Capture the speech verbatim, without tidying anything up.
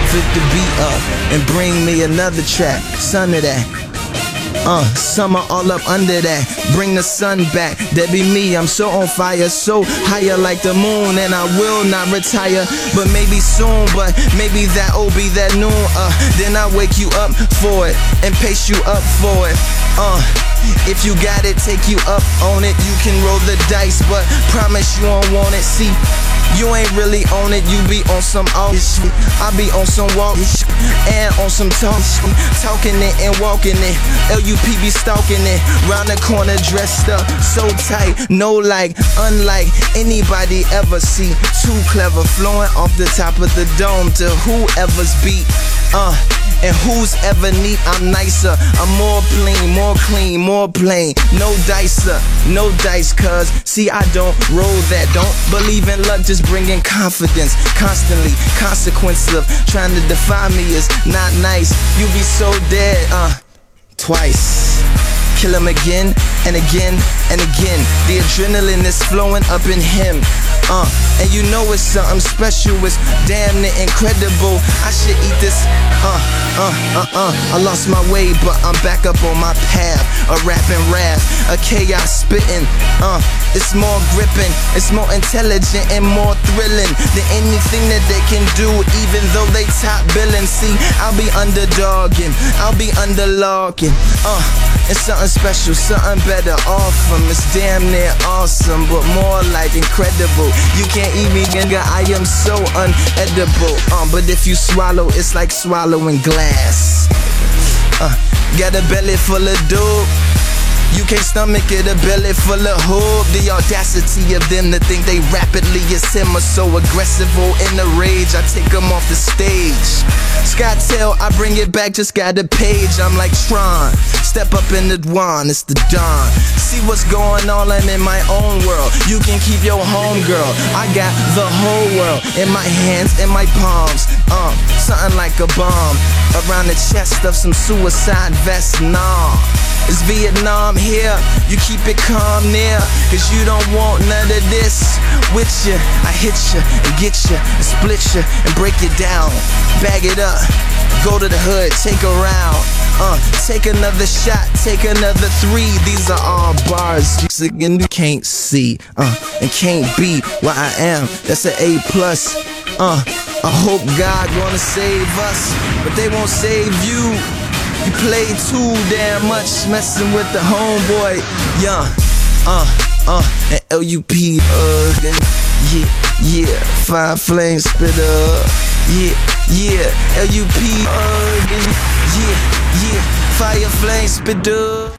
flip the beat up and bring me another track. Son of that. Uh, summer all up under that. Bring the sun back, that be me. I'm so on fire, so higher like the moon, and I will not retire. But maybe soon, but maybe that will be that noon. Uh, then I wake you up for it and pace you up for it. Uh, if you got it, take you up on it. You can roll the dice, but promise you won't want it. See, you ain't really on it, you be on some off shit. I be on some walk shit and on some talk shit. Talking it and walking it. L U P be stalking it. Round the corner dressed up, so tight. No like, unlike anybody ever see. Too clever, flowing off the top of the dome to whoever's beat. Uh, and who's ever neat, I'm nicer. I'm more clean, more clean, more plain. No dicer, no dice, cuz see I don't roll that. Don't believe in luck, just bringing confidence. Constantly, consequence of trying to defy me is not nice. You be so dead, uh, twice. Kill him again and again and again. The adrenaline is flowing up in him. Uh, and you know it's something special, it's damn near incredible. I should eat this, uh, uh, uh, uh. I lost my way, but I'm back up on my path. A rapping wrath, a chaos spitting, uh. It's more gripping, it's more intelligent and more thrilling than anything that they can do, even though they top billing. See, I'll be underdogging, I'll be underlogging, uh. It's something special, something better off from. It's damn near awesome, but more like incredible. You can't eat me, nigga, I am so unedible. Um, but if you swallow, it's like swallowing glass. Uh, got a belly full of dope. You can't stomach it, a belly full of hope. The audacity of them to think they rapidly as him are so aggressive or in a rage. I take them off the stage. Skytail, I bring it back, just got a page. I'm like Tron, step up in the wand, it's the dawn. See what's going on, I'm in my own world. You can keep your home, girl. I got the whole world in my hands, in my palms. Um, something like a bomb around the chest of some suicide vest. Nah, it's Vietnam here, you keep it calm near, cause you don't want none of this with you. I hit you and get you and split you and break you down. Bag it up, go to the hood, take a round. Uh, take another shot, take another three. These are all bars you can't see, uh, and can't be what I am. That's an A plus. Uh, I hope God gonna save us, but they won't save you. You play too damn much, messing with the homeboy. Young, uh, uh, and L U P, uh, yeah, yeah, fire flame spitter. Yeah, yeah, L U P, uh, yeah, yeah, fire flame spitter.